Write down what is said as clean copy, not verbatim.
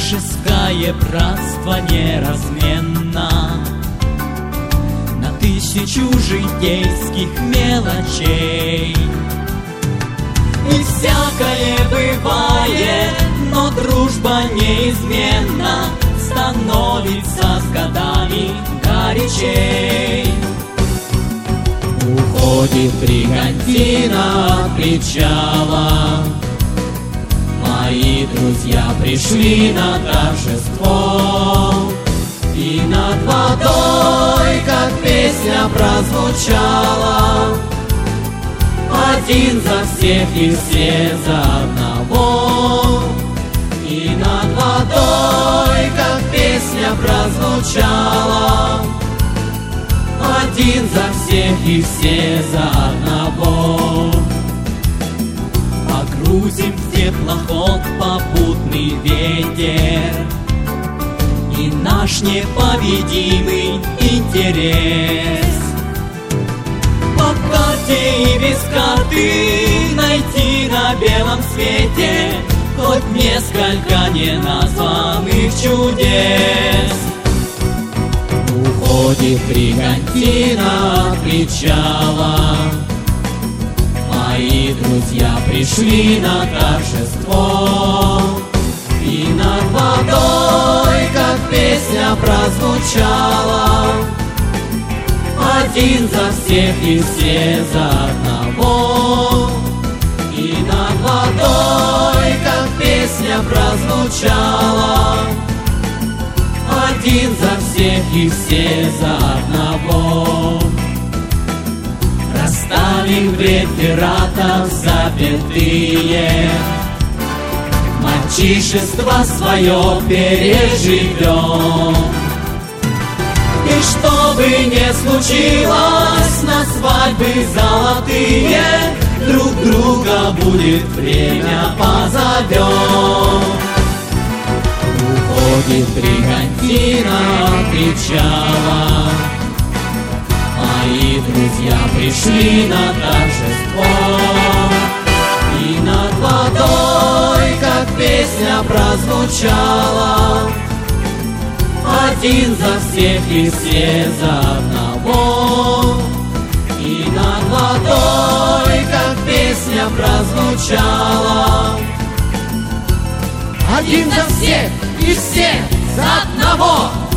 Дружеское братство неразменно на тысячу житейских мелочей. И всякое бывает, но дружба неизменно становится с годами горячей. Уходит бригантина от причала, мои друзья пришли на торжество. И над водой, как песня прозвучала, один за всех и все за одного. И над водой, как песня прозвучала, один за всех и все за одного. Погрузим в теплоход попутный ветер и наш непобедимый интерес. По карте и без карты найти на белом свете хоть несколько неназванных чудес. Уходит бригантина от причала, мои друзья пришли на торжество. И над водой, как песня прозвучала, один за всех и все за одного. И над водой, как песня прозвучала, один за всех и все за одного. Расставим в рефератах запятые, мальчишество свое переживем. И что бы ни случилось, на свадьбы золотые друг друга будет время позовем. Уходит бригантина от причала, мои друзья пришли на торжество. И над водой, как песня прозвучала, один за всех и все за одного. И над водой, как песня прозвучала, один за всех и все за одного.